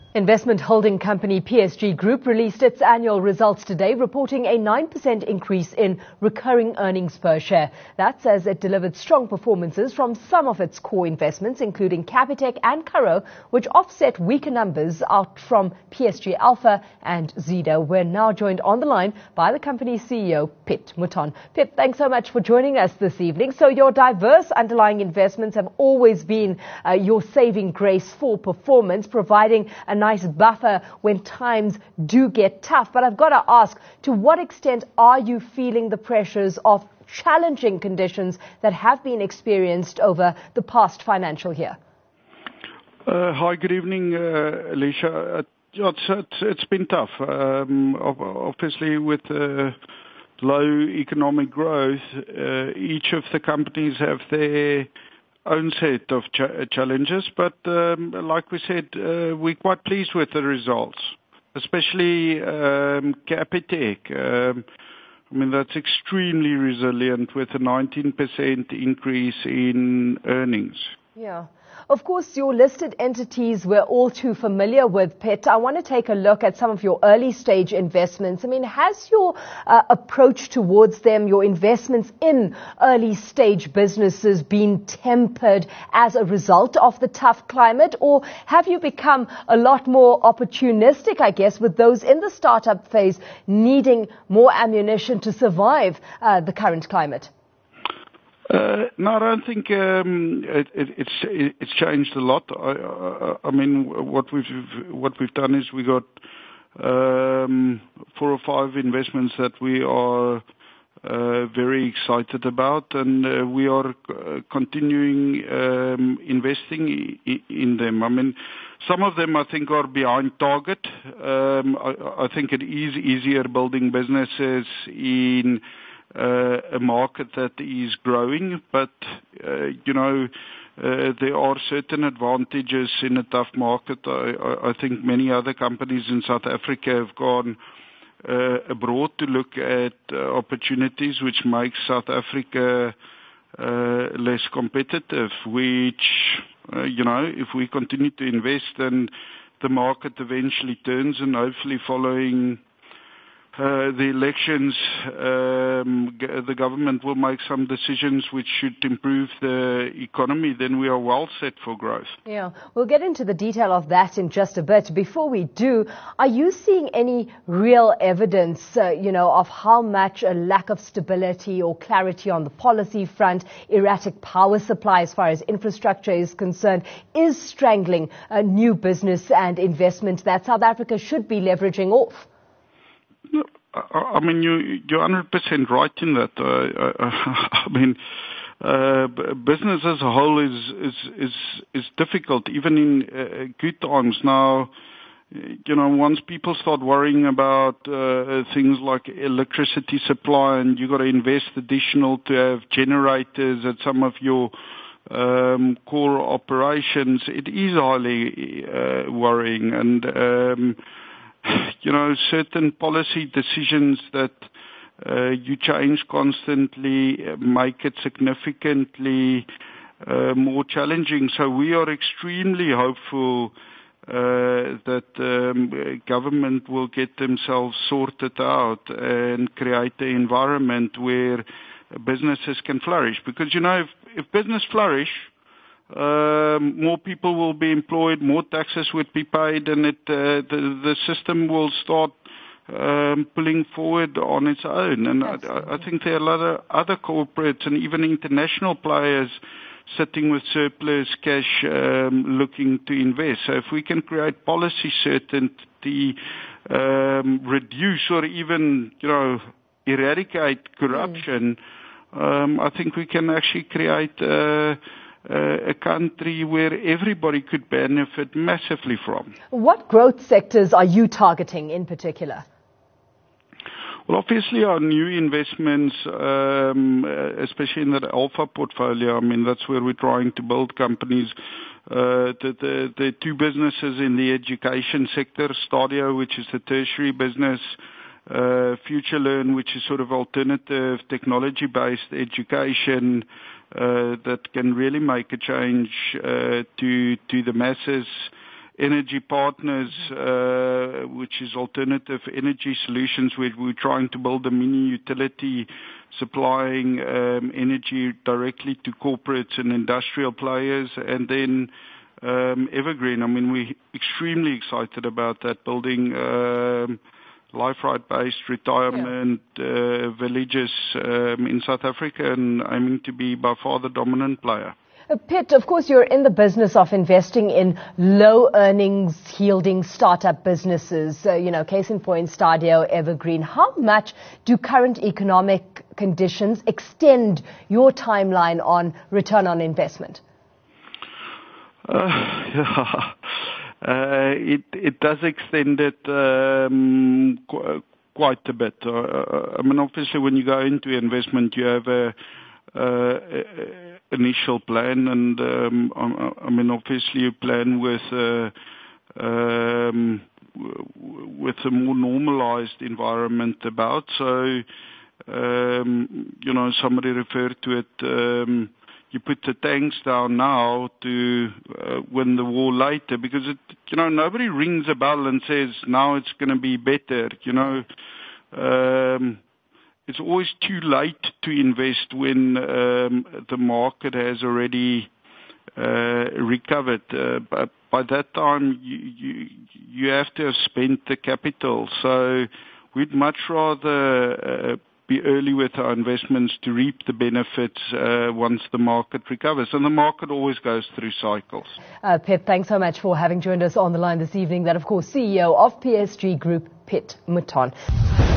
Investment holding company PSG Group released its annual results today, reporting a 9% increase in recurring earnings per share. That's as it delivered strong performances from some of its core investments, including Capitec and Curro, which offset weaker numbers out from PSG Alpha and Zeda. We're now joined on the line by the company's CEO, Piet Mouton. Piet, thanks so much for joining us this evening. So your diverse underlying investments have always been your saving grace for performance, providing a nice buffer when times do get tough. But I've got to ask, to what extent are you feeling the pressures of challenging conditions that have been experienced over the past financial year? Hi, good evening, Alicia. It's been tough. Obviously, with low economic growth, each of the companies have their own set of challenges, but like we said, we're quite pleased with the results, especially Capitec. I mean, that's extremely resilient with a 19% increase in earnings. Yeah. Of course, your listed entities we're all too familiar with, Piet. I want to take a look at some of your early stage investments. I mean, has your approach towards them, your investments in early stage businesses been tempered as a result of the tough climate, or have you become a lot more opportunistic, I guess, with those in the startup phase needing more ammunition to survive the current climate? No, I don't think it's changed a lot. I mean, what we've done is we got 4 or 5 investments that we are very excited about, and we are continuing investing in them. I mean, some of them I think are behind target. I think it is easier building businesses in a market that is growing, but there are certain advantages in a tough market. I think many other companies in South Africa have gone abroad to look at opportunities which make South Africa less competitive, which if we continue to invest, then the market eventually turns, and hopefully following the elections, the government will make some decisions which should improve the economy. Then we are well set for growth. Yeah, we'll get into the detail of that in just a bit. Before we do, are you seeing any real evidence, of how much a lack of stability or clarity on the policy front, erratic power supply as far as infrastructure is concerned, is strangling new business and investment that South Africa should be leveraging off? I mean, you're 100% right in that. I mean, business as a whole is difficult, even in good times. Now, once people start worrying about things like electricity supply, and you got to invest additional to have generators at some of your core operations, it is highly worrying. And certain policy decisions that you change constantly make it significantly more challenging. So we are extremely hopeful that government will get themselves sorted out and create an environment where businesses can flourish. Because, if business flourish, more people will be employed, more taxes would be paid, and the system will start pulling forward on its own. And I think there are a lot of other corporates and even international players sitting with surplus cash looking to invest. So if we can create policy certainty, reduce or even eradicate corruption, I think we can actually create a country where everybody could benefit massively from. What growth sectors are you targeting in particular? Well, obviously our new investments, especially in that Alpha portfolio, I mean, that's where we're trying to build companies. The 2 businesses in the education sector, Stadio, which is the tertiary business, FutureLearn, which is sort of alternative technology-based education, that can really make a change to the masses, Energy Partners, which is alternative energy solutions, where we're trying to build a mini utility supplying energy directly to corporates and industrial players. And then Evergreen, I mean, we're extremely excited about that, building life-right-based retirement villages in South Africa, and aiming to be by far the dominant player. Piet, of course, you're in the business of investing in low earnings yielding startup businesses, case in point, Stadio, Evergreen. How much do current economic conditions extend your timeline on return on investment? It does extend it quite a bit. I mean, obviously, when you go into investment, you have a initial plan, and I mean, obviously, you plan with a more normalized environment about. So, somebody referred to it. You put the tanks down now to win the war later, because nobody rings a bell and says now it's going to be better. It's always too late to invest when the market has already recovered. But by that time, you have to have spent the capital. So we'd much rather be early with our investments to reap the benefits once the market recovers. And the market always goes through cycles. Piet, thanks so much for having joined us on the line this evening. That, of course, CEO of PSG Group, Piet Mouton.